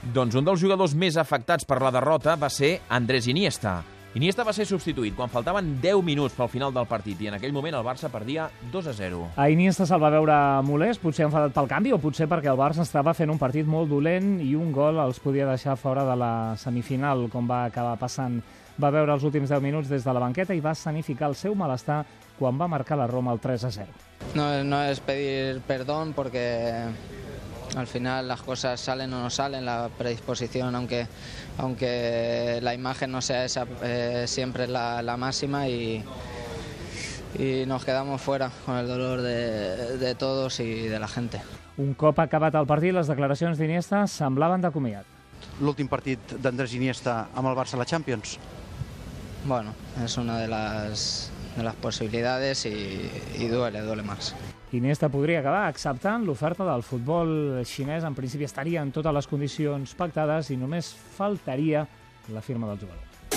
Doncs un dels jugadors més afectats per la derrota va ser Andrés Iniesta. Iniesta va ser substituït quan faltaven 10 minuts pel final del partit i en aquell moment el Barça perdia 2-0. A Iniesta se'l va veure molest, potser enfadat pel canvi o potser perquè el Barça estava fent un partit molt dolent i un gol els podia deixar fora de la semifinal, com va acabar passant. Va veure els últims 10 minuts des de la banqueta i va escenificar el seu malestar quan va marcar la Roma el 3-0. No es pedir perdón porque al final las cosas salen o no salen, la predisposición, aunque la imagen no sea esa, siempre la máxima y nos quedamos fuera con el dolor de todos y de la gente. Un cop acabat el partit, les declaracions d'Iniesta semblaven de comiat. L'últim partit d'Andrés Iniesta amb el Barça a la Champions? Bueno, es una de las posibilidades y duele más. Iniesta podria acabar acceptant l'oferta del futbol xinès. En principi estaria en totes les condicions pactades i només faltaria la firma del jugador.